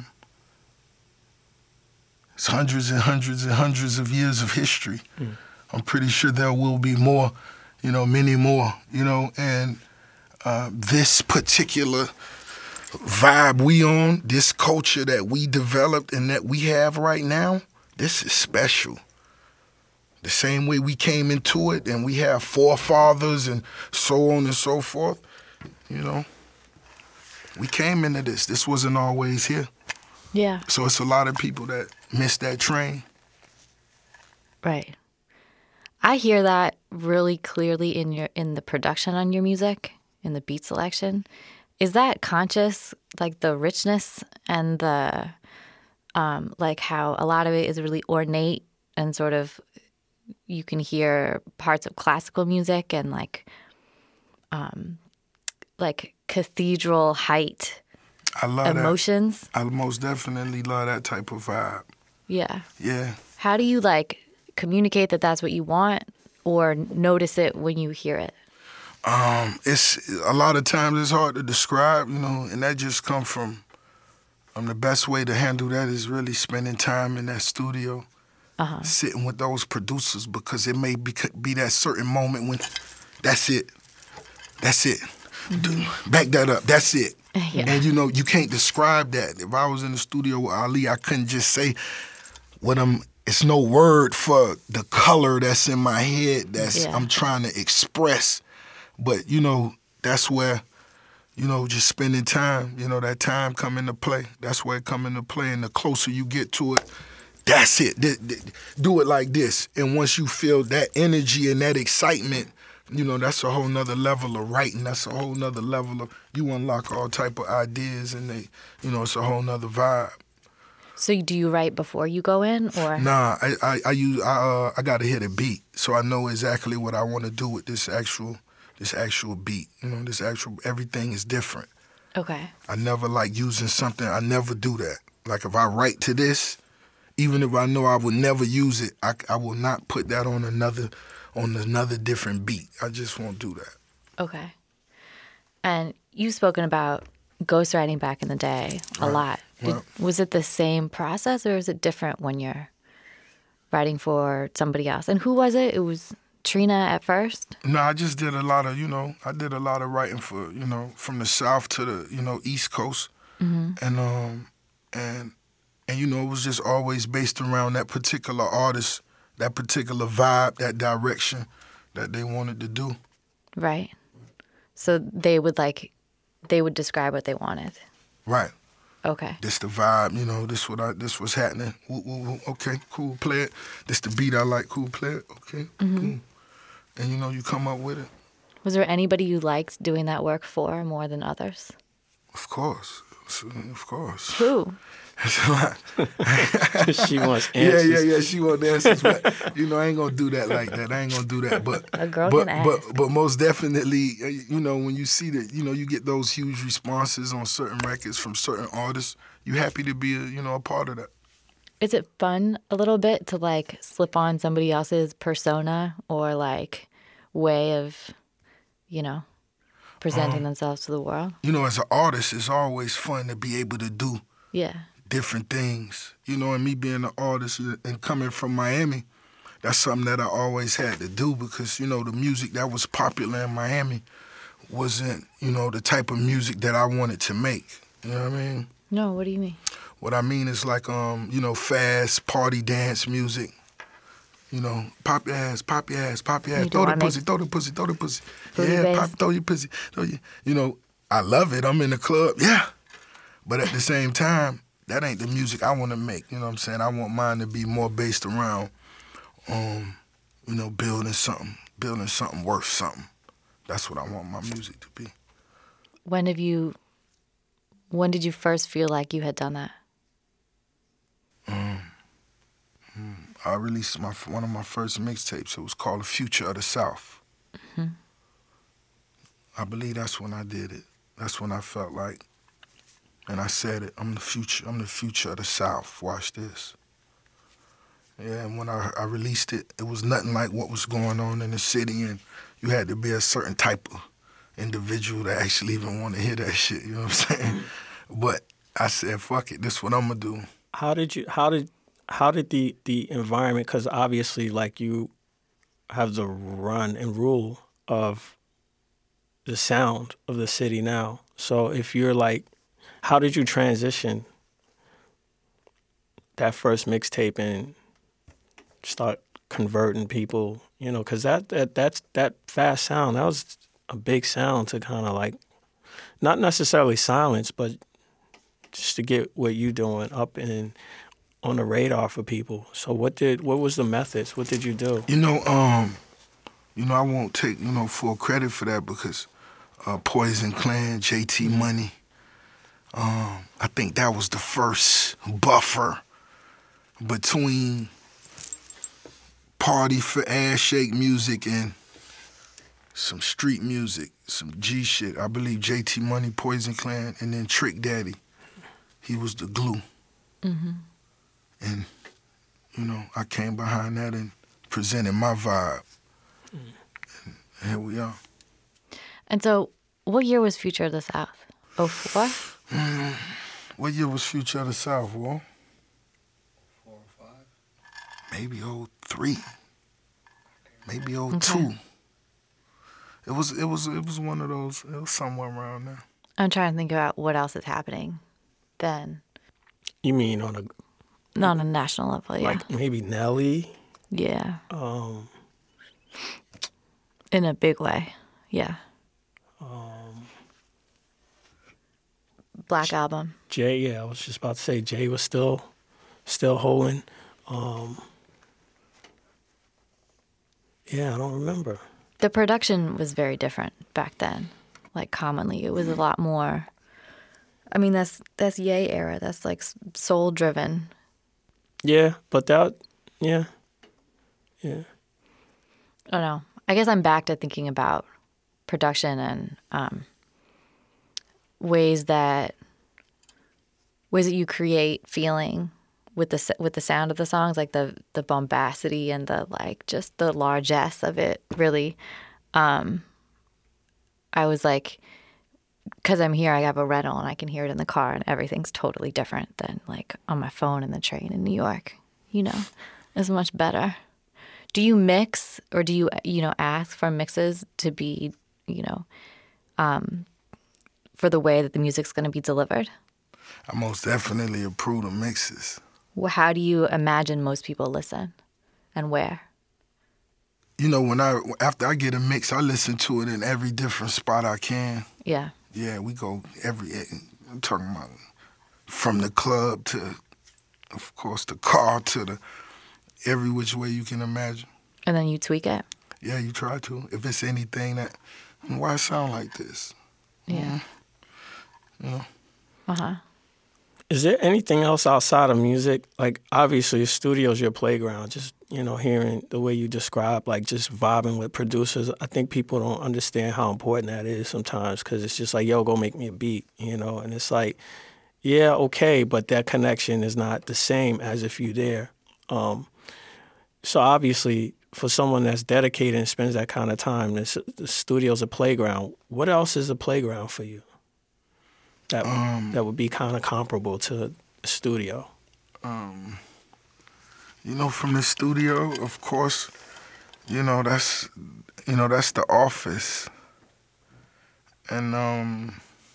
it's hundreds and hundreds and hundreds of years of history. I'm pretty sure there will be more, many more, and this particular vibe we on, this culture that we developed and that we have right now, this is special. The same way we came into it and we have forefathers and so on and so forth, we came into this. This wasn't always here. Yeah. So it's a lot of people that miss that train. Right. I hear that really clearly in the production on your music, in the beat selection. Is that conscious, like the richness and the like how a lot of it is really ornate and sort of you can hear parts of classical music and like cathedral height I love emotions? that. I most definitely love that type of vibe. Yeah. Yeah. How do you like communicate that that's what you want or notice it when you hear it? It's a lot of times it's hard to describe, and that just come from the best way to handle that is really spending time in that studio, sitting with those producers, because it may be that certain moment when that's it. Back that up. That's it. Yeah. And you can't describe that. If I was in the studio with Ali, I couldn't just say what it's no word for the color that's in my head that's I'm trying to express. But, that's where, just spending time, that time come into play. That's where it come into play. And the closer you get to it, that's it. Do it like this. And once you feel that energy and that excitement, that's a whole nother level of writing. That's a whole nother level of, you unlock all type of ideas and it's a whole nother vibe. So do you write before you go in, or? Nah, I gotta hit a beat, so I know exactly what I want to do with this actual beat. Everything is different. Okay. I never like using something. I never do that. Like if I write to this, even if I know I would never use it, I will not put that on another different beat. I just won't do that. Okay. And you've spoken about ghostwriting back in the day a lot. Was it the same process or is it different when you're writing for somebody else? And who was it? It was Trina at first? No, I just did a lot of, I did a lot of writing for, from the South to the, East Coast. Mm-hmm. And it was just always based around that particular artist, that particular vibe, that direction that they wanted to do. Right. So they would describe what they wanted. Right. Okay. This the vibe, this was happening. Okay, cool, play it. This the beat I like, cool, play it. Okay, cool. And you come up with it. Was there anybody you liked doing that work for more than others? Of course. Who? It's a lot. She wants answers. Yeah, she wants answers. But, I ain't going to do that like that. I ain't going to do that. But a girl can ask. But most definitely, when you see that, you get those huge responses on certain records from certain artists, you happy to be, a part of that. Is it fun a little bit to, slip on somebody else's persona or, way of, presenting themselves to the world? As an artist, it's always fun to be able to do different things. And me being an artist and coming from Miami, that's something that I always had to do because, the music that was popular in Miami wasn't, the type of music that I wanted to make. You know what I mean? No, what do you mean? What I mean is fast party dance music. Pop your ass, pop your ass, pop your ass. Throw the pussy, throw the pussy, throw the pussy. Booty Yeah, bass. throw your pussy. I love it. I'm in the club, yeah. But at the same time, that ain't the music I want to make. You know what I'm saying? I want mine to be more based around, you know, building something worth something. That's what I want my music to be. When did you first feel like you had done that? I released one of my first mixtapes. It was called The Future of the South. Mm-hmm. I believe that's when I did it. That's when I felt like, and I said it, I'm the future of the South. Watch this. Yeah, and when I released it, it was nothing like what was going on in the city, and you had to be a certain type of individual to actually even want to hear that shit, you know what I'm saying? But I said, fuck it, this is what I'm gonna do. How did the environment, because obviously like you have the run and rule of the sound of the city now. So if you're like, how did you transition that first mixtape and start converting people, you know, because that fast sound, that was a big sound to kind of like, not necessarily silence, but just to get what you doing up and on the radar for people. So what was the methods? What did you do? You know, I won't take, full credit for that because Poison Clan, JT Money, I think that was the first buffer between party for ass shake music and some street music, some G shit. I believe JT Money, Poison Clan, and then Trick Daddy. He was the glue. Mm-hmm. And, I came behind that and presented my vibe. And here we are. And so, what year was Future of the South? 04? What year was Future of the South, Wall? 4 or 5? Maybe 03. Maybe 02. Okay. It was one of those. It was somewhere around there. I'm trying to think about what else is happening then. You mean Not on a national level, yeah. like maybe Nelly? Yeah. In a big way, yeah. Black Album. Jay, yeah, I was just about to say Jay was still holding. Yeah, I don't remember. The production was very different back then. Like commonly, it was a lot more. I mean, that's Ye era. That's like soul driven. Yeah, but yeah. I don't know. I guess I'm back to thinking about production and ways that you create feeling with the sound of the songs, like the bombacity and the like, just the largesse of it. Really, I was like, because I'm here, I have a rental and I can hear it in the car, and everything's totally different than like on my phone in the train in New York. It's much better. Do you mix, or do you ask for mixes to be for the way that the music's going to be delivered? I most definitely approve of mixes. Well, how do you imagine most people listen, and where? After I get a mix, I listen to it in every different spot I can. Yeah. Yeah, we go I'm talking about from the club to, of course, the car to every which way you can imagine. And then you tweak it? Yeah, you try to. If it's anything that, why it sound like this? Yeah. Uh-huh. Is there anything else outside of music? Like, obviously, the studio's your playground. Just, hearing the way you describe, like, just vibing with producers. I think people don't understand how important that is sometimes, because it's just like, yo, go make me a beat, And it's like, yeah, okay, but that connection is not the same as if you're there. So obviously, for someone that's dedicated and spends that kind of time, the studio's a playground. What else is a playground for you? That would be kind of comparable to the studio. From the studio, of course, that's the office. And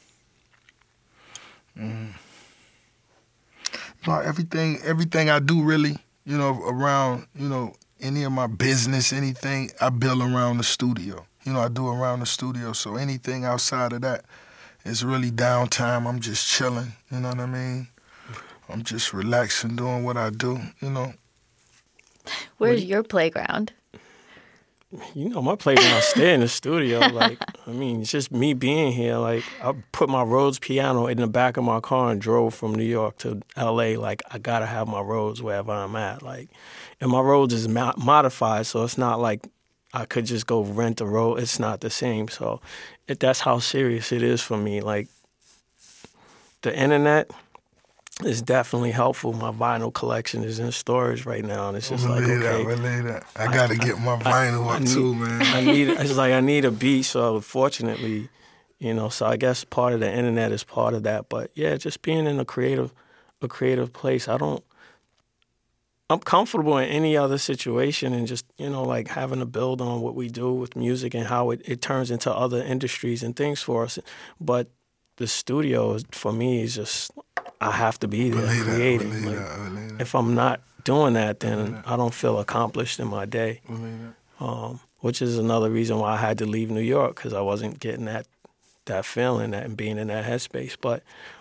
everything I do really, around, any of my business, anything, I build around the studio. I do around the studio. So anything outside of that it's really downtime. I'm just chilling, you know what I mean? I'm just relaxing, doing what I do, you know. Where's your playground? You know, my playground stay in the studio. Like, I mean, it's just me being here. Like, I put my Rhodes piano in the back of my car and drove from New York to L.A. Like, I got to have my Rhodes wherever I'm at. Like, and my Rhodes is modified, so it's not like I could just go rent a Rhodes. It's not the same. So that's how serious it is for me. Like, the internet is definitely helpful. My vinyl collection is in storage right now, and it's just like, okay. Believe that. I got to get my vinyl up too, man. I need a beat, so fortunately, you know, so I guess part of the internet is part of that. But yeah, just being in a creative place. I'm comfortable in any other situation, and just, you know, like having to build on what we do with music and how it turns into other industries and things for us. But the studio, for me, is just, I have to be there creating. If I'm not doing that, then I don't feel accomplished in my day. Which is another reason why I had to leave New York, because I wasn't getting that feeling and being in that headspace. But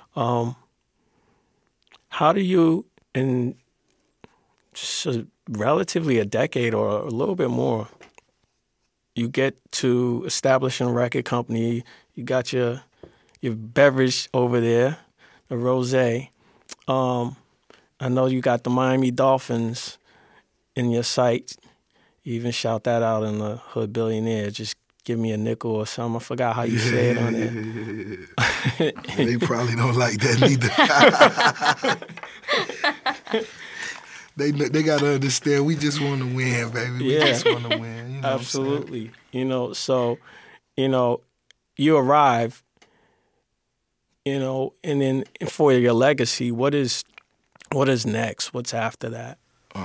how do you, in just relatively a decade or a little bit more, you get to establishing a record company, you got your beverage over there, the rosé. I know you got the Miami Dolphins in your sight. You even shout that out in the Hood Billionaire. Just give me a nickel or something. I forgot how you say it on there. They probably don't like that neither. They got to understand, we just want to win, baby. We just want to win. You know absolutely. You know, so, you know, you arrive, you know, and then for your legacy, what is next? What's after that?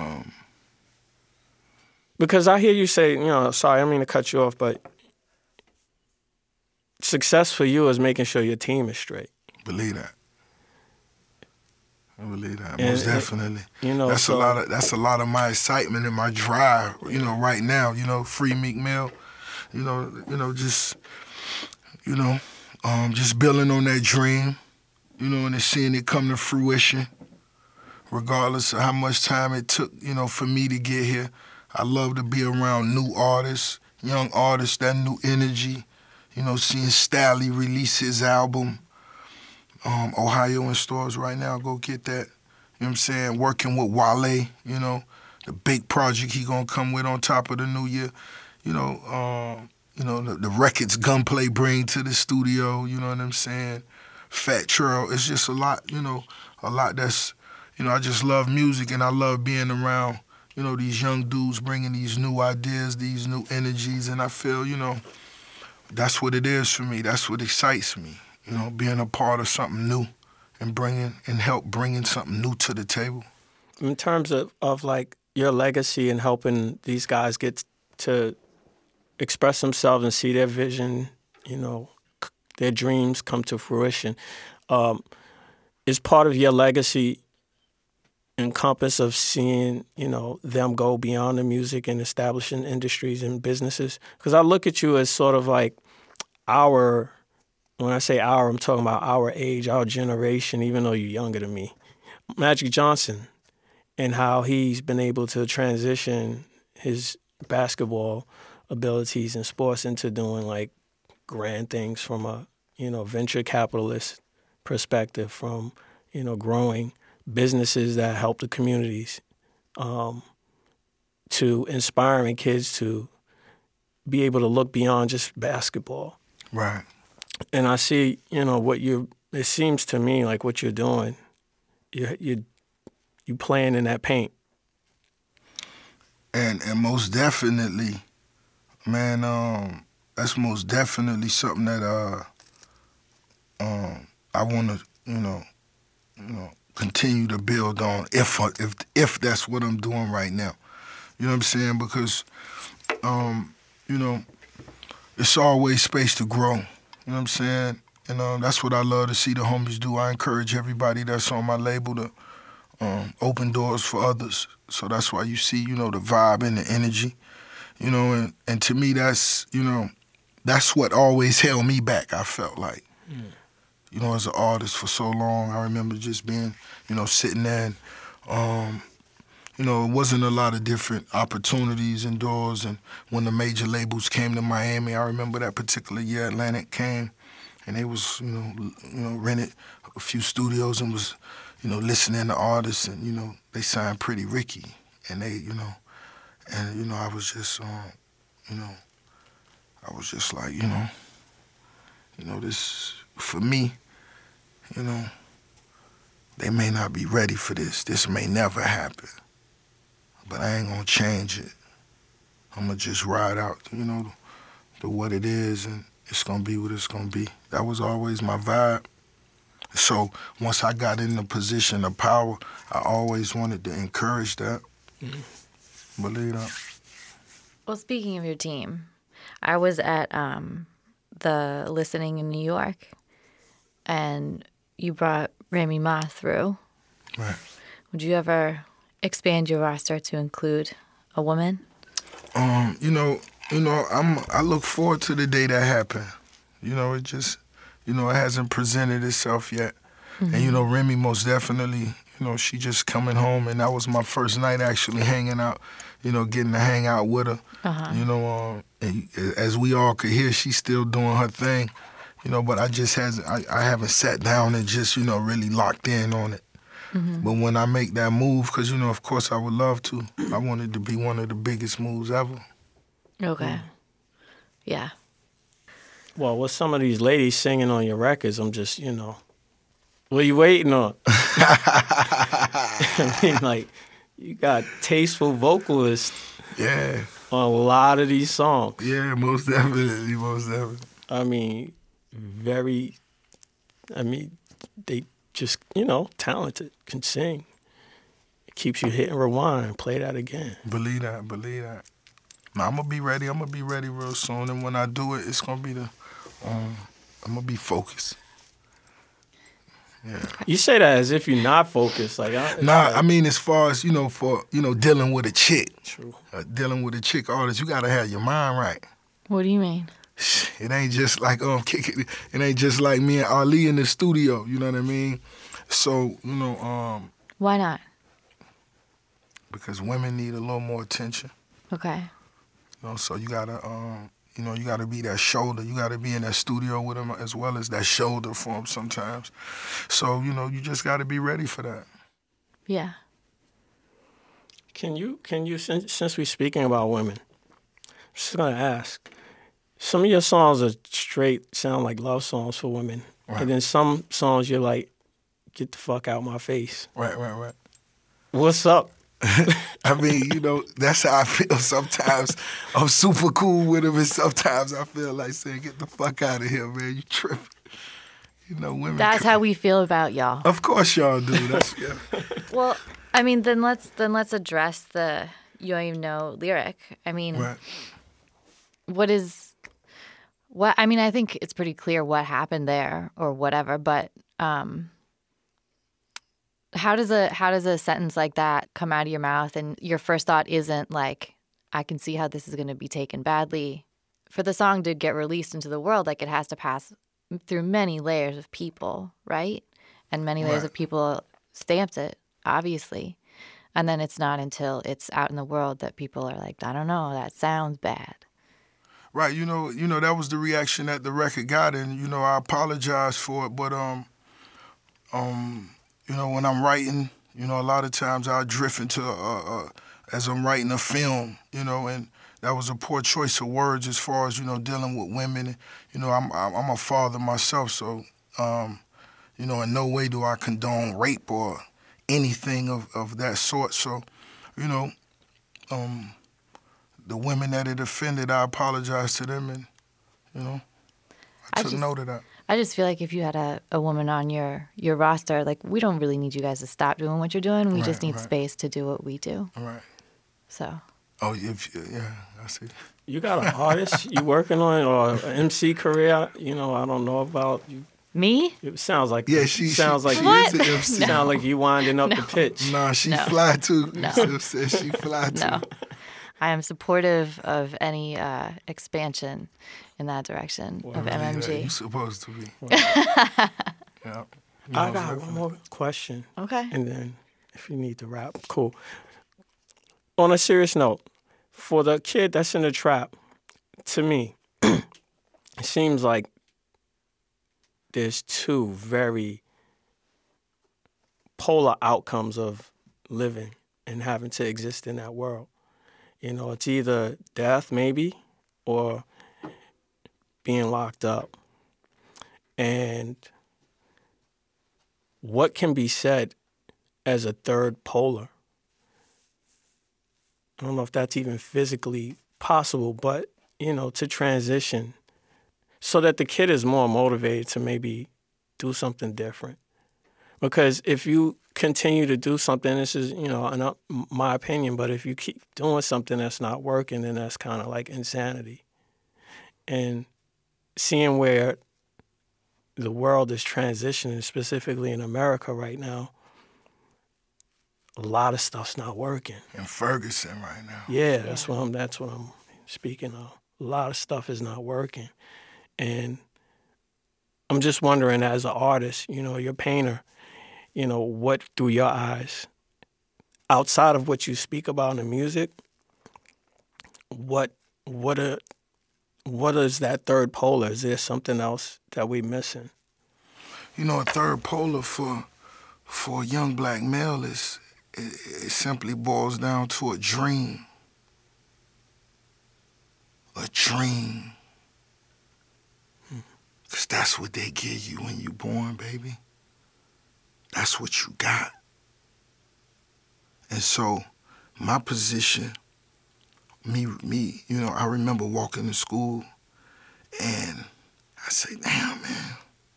Because I hear you say, you know, sorry, I don't mean to cut you off, but success for you is making sure your team is straight. Believe that. I believe that, most definitely. You know, that's a lot of my excitement and my drive. You know, right now. You know, free Meek Mill. You know, just building on that dream. You know, and then seeing it come to fruition, regardless of how much time it took. You know, for me to get here. I love to be around new artists, young artists, that new energy. You know, seeing Stalley release his album. Ohio in stores right now, go get that. You know what I'm saying? Working with Wale, you know, the big project he gonna come with on top of the new year. You know, the records Gunplay bring to the studio, you know what I'm saying? Fat Churl, it's just a lot, you know, that's, you know, I just love music and I love being around, you know, these young dudes bringing these new ideas, these new energies, and I feel, you know, that's what it is for me. That's what excites me. You know, being a part of something new and bringing something new to the table. In terms of like your legacy and helping these guys get to express themselves and see their vision, you know, their dreams come to fruition, is part of your legacy encompass of seeing, you know, them go beyond the music and establishing industries and businesses? Because I look at you as sort of like when I say I'm talking about our age, our generation, even though you're younger than me. Magic Johnson, and how he's been able to transition his basketball abilities and sports into doing like grand things from a, you know, venture capitalist perspective, from, you know, growing businesses that help the communities, to inspiring kids to be able to look beyond just basketball. Right. And I see, you know, it seems to me like what you're doing, you playing in that paint. And most definitely, man, that's most definitely something that I want to, you know, continue to build on if that's what I'm doing right now. You know what I'm saying? Because, you know, it's always space to grow. You know what I'm saying? And that's what I love to see the homies do. I encourage everybody that's on my label to open doors for others. So that's why you see, you know, the vibe and the energy. You know, and to me that's, you know, that's what always held me back, I felt like. you know, as an artist for so long. I remember just being, you know, sitting there and, you know, it wasn't a lot of different opportunities and doors. And when the major labels came to Miami, I remember that particular year Atlantic came, and they was, you know, rented a few studios and was, you know, listening to artists, and, you know, they signed Pretty Ricky, and they, you know, and, you know, I was just, you know, I was just like, you know, this, for me, you know, they may not be ready for this. This may never happen. But I ain't gonna change it. I'm gonna just ride out, you know, to what it is, and it's gonna be what it's gonna be. That was always my vibe. So once I got in the position of power, I always wanted to encourage that. Mm-hmm. Believe that. Well, speaking of your team, I was at the listening in New York, and you brought Remy Ma through. Right. Would you ever expand your roster to include a woman? You know, I look forward to the day that happen. You know, it just, you know, it hasn't presented itself yet. Mm-hmm. And, you know, Remy most definitely, you know, she just coming home, and that was my first night actually hanging out, you know, getting to hang out with her. Uh-huh. You know, and as we all could hear, she's still doing her thing, you know, but I haven't sat down and just, you know, really locked in on it. Mm-hmm. But when I make that move, because, you know, of course I would love to, I want it to be one of the biggest moves ever. Okay. Yeah. Well, with some of these ladies singing on your records, I'm just, you know, what are you waiting on? I mean, like, you got tasteful vocalists on a lot of these songs. Yeah, most definitely, most definitely. I mean, they just, you know, talented, can sing. It keeps you hitting rewind, play that again. Believe that. Now, I'm going to be ready real soon, and when I do it, it's going to be I'm going to be focused. Yeah. You say that as if you're not focused. Like, I mean, as far as, you know, for, you know, dealing with a chick. True. Dealing with a chick artist, you got to have your mind right. What do you mean? It ain't just like kicking. It ain't just like me and Ali in the studio. You know what I mean? So, you know, why not? Because women need a little more attention. Okay. You know, so you gotta, you know, you gotta be that shoulder. You gotta be in that studio with them as well as that shoulder for them sometimes. So, you know, you just gotta be ready for that. Yeah. Can you since we're speaking about women, I'm just gonna ask. Some of your songs are straight, sound like love songs for women. Right. And then some songs you're like, get the fuck out my face. Right. What's up? I mean, you know, that's how I feel sometimes. I'm super cool with them, and sometimes I feel like saying, get the fuck out of here, man. You tripping. You know, women. That's how we feel about y'all. Of course y'all do. That's yeah. Well, I mean, then let's address the you don't even know lyric. I mean, right. I mean, I think it's pretty clear what happened there or whatever, but how does a sentence like that come out of your mouth and your first thought isn't like, I can see how this is going to be taken badly? For the song to get released into the world, like, it has to pass through many layers of people, right? And many layers of people stamped it, obviously. And then it's not until it's out in the world that people are like, I don't know, that sounds bad. Right, you know, that was the reaction that the record got, and, you know, I apologize for it, but, you know, when I'm writing, you know, a lot of times I drift into, as I'm writing a film, you know, and that was a poor choice of words as far as, you know, dealing with women. And, you know, I'm a father myself, so, you know, in no way do I condone rape or anything of that sort. So, you know, the women that it offended, I apologize to them, and, you know, I took note of that. I just feel like if you had a woman on your roster, like, we don't really need you guys to stop doing what you're doing. We just need space to do what we do. Right. So. Oh, yeah, I see. You got an artist you working on or an MC career? You know, I don't know about you. Me? It sounds like she sounds like what? You sound like you winding up the pitch. Nah, she fly too. No. She fly too. No. I am supportive of any expansion in that direction of MMG. You're supposed to be. Yeah. I got one more question. Okay. And then if you need to wrap, cool. On a serious note, for the kid that's in the trap, to me, it seems like there's two very polar outcomes of living and having to exist in that world. You know, it's either death, maybe, or being locked up. And what can be said as a third polar? I don't know if that's even physically possible, but, you know, to transition so that the kid is more motivated to maybe do something different. Because if you continue to do something, this is, you know, my opinion, but if you keep doing something that's not working, then that's kind of like insanity. And seeing where the world is transitioning, specifically in America right now, a lot of stuff's not working. In Ferguson right now. Yeah, that's what I'm speaking of. A lot of stuff is not working. And I'm just wondering, as an artist, you know, you're a painter, you know, what through your eyes, outside of what you speak about in the music, what is that third polar? Is there something else that we're missing? You know, a third polar for a young black male is it simply boils down to a dream. A dream. Because that's what they give you when you're born, baby. That's what you got. And so, my position, me, you know, I remember walking to school and I say, damn, man.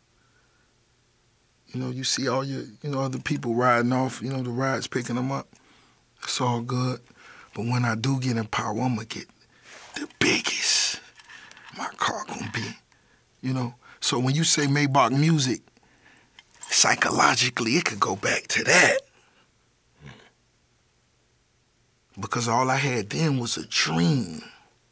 You know, you see all your, you know, other people riding off, you know, the rides picking them up. It's all good. But when I do get in power, I'm going to get the biggest my car going to be, you know. So when you say Maybach music, psychologically, it could go back to that. Because all I had then was a dream.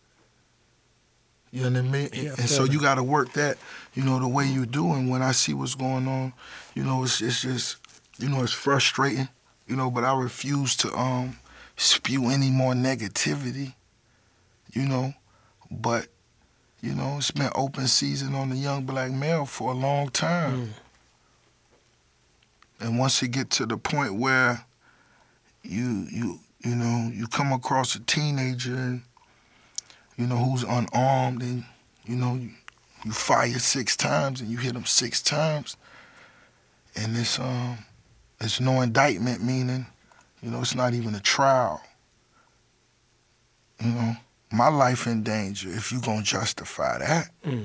You know what I mean? Yeah, and so you got to work that, you know, the way you do. And when I see what's going on, you know, it's just, you know, it's frustrating, you know, but I refuse to spew any more negativity, you know. But, you know, it's been open season on the young black male for a long time. And once it get to the point where you know, you come across a teenager and, you know, who's unarmed and, you know, you fire 6 times and you hit them 6 times and it's no indictment, meaning, you know, it's not even a trial. You know, my life in danger if you gonna justify that.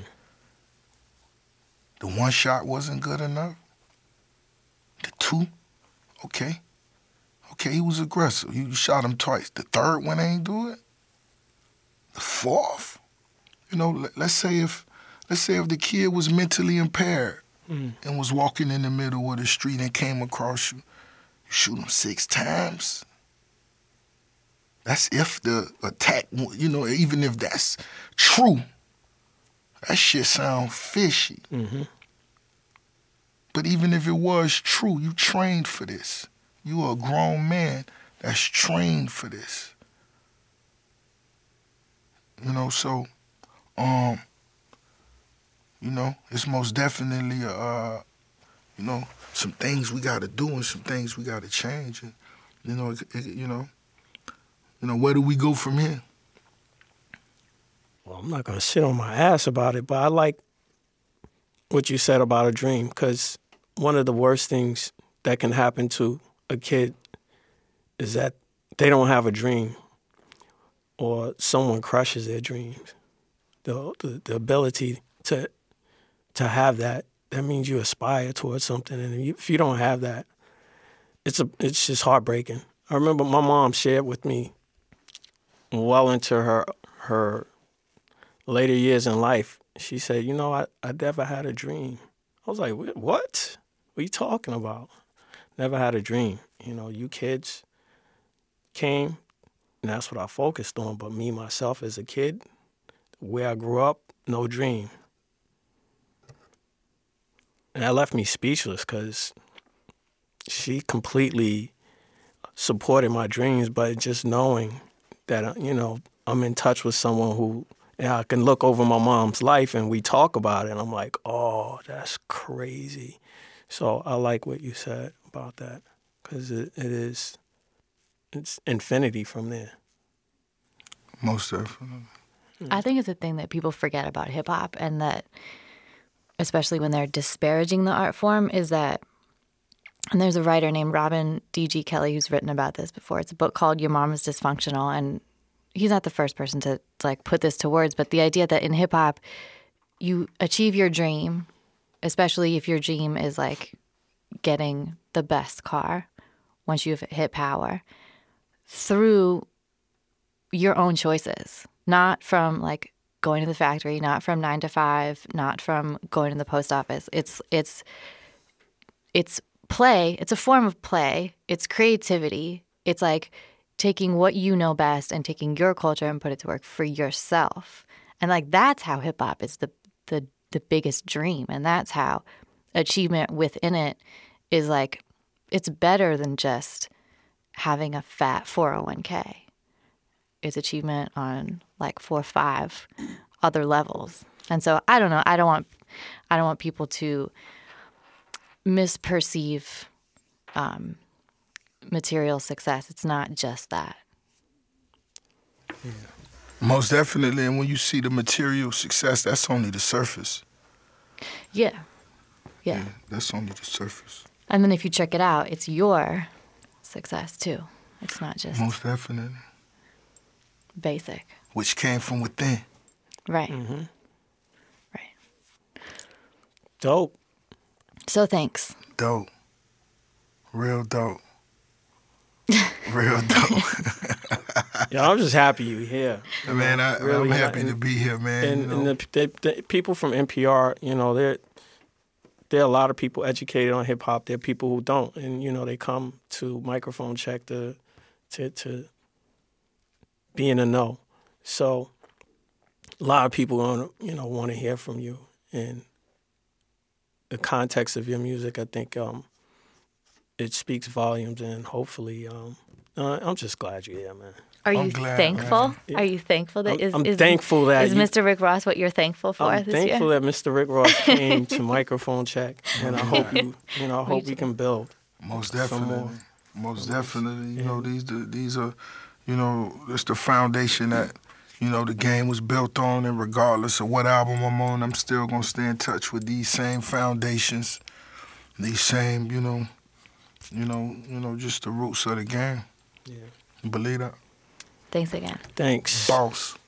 The 1 shot wasn't good enough. The 2, okay, he was aggressive. You shot him twice. The 3rd one ain't do it. The 4th, you know, let's say if the kid was mentally impaired and was walking in the middle of the street and came across you, you shoot him 6 times. That's if the attack, you know, even if that's true, that shit sound fishy. But even if it was true, you trained for this. You are a grown man that's trained for this. You know, so, you know, it's most definitely, you know, some things we got to do and some things we got to change. And, you know, where do we go from here? Well, I'm not going to sit on my ass about it, but I like what you said about a dream, because one of the worst things that can happen to a kid is that they don't have a dream or someone crushes their dreams. The ability to have that means you aspire towards something, and if you don't have that, it's just heartbreaking. I remember my mom shared with me well into her later years in life. She said, you know, I never had a dream. I was like, what? What are you talking about? Never had a dream. You know, you kids came, and that's what I focused on. But me, myself, as a kid, where I grew up, no dream. And that left me speechless because she completely supported my dreams, but just knowing that, you know, I'm in touch with someone who, and I can look over my mom's life and we talk about it, and I'm like, oh, that's crazy. So I like what you said about that, because it's infinity from there. Most definitely. I think it's a thing that people forget about hip hop, and that, especially when they're disparaging the art form, is that, and there's a writer named Robin D.G. Kelly who's written about this before. It's a book called Your Mom is Dysfunctional, and he's not the first person to like put this to words, but the idea that in hip hop, you achieve your dream, especially if your dream is like getting the best car once you've hit power, through your own choices, not from like going to the factory, not from 9 to 5, not from going to the post office. It's play. It's a form of play. It's creativity. It's like taking what you know best and taking your culture and put it to work for yourself. And like that's how hip hop is the biggest dream, and that's how achievement within it is like, it's better than just having a fat 401k. It's achievement on like 4 or 5 other levels. And so I don't know. I don't want people to misperceive material success. It's not just that. Yeah. Most definitely. And when you see the material success, that's only the surface. Yeah. That's only the surface. And then if you check it out, it's your success too. It's not just most definitely basic. Which came from within. Right. Mm-hmm. Right. Dope. So thanks. Dope. Real dope. Real dope. Yeah, I'm just happy you're here. Man, I'm happy to be here, man. And the people from NPR, you know, there are a lot of people educated on hip hop. There are people who don't, and you know, they come to Microphone Check to be in the know. So a lot of people want to hear from you, and the context of your music, I think it speaks volumes, and hopefully, I'm just glad you're here, man. Are you thankful? Yeah. Are you thankful that I'm thankful that is Mr. Rick Ross what you're thankful for I'm this year? thankful that Mr. Rick Ross came to Microphone Check, and I hope I hope we can build. Most definitely. Most definitely. You know, these are, you know, it's the foundation that, you know, the game was built on, and regardless of what album I'm on, I'm still gonna stay in touch with these same foundations, these same, just the roots of the game. Yeah. Believe that. Thanks again. Thanks. Boss.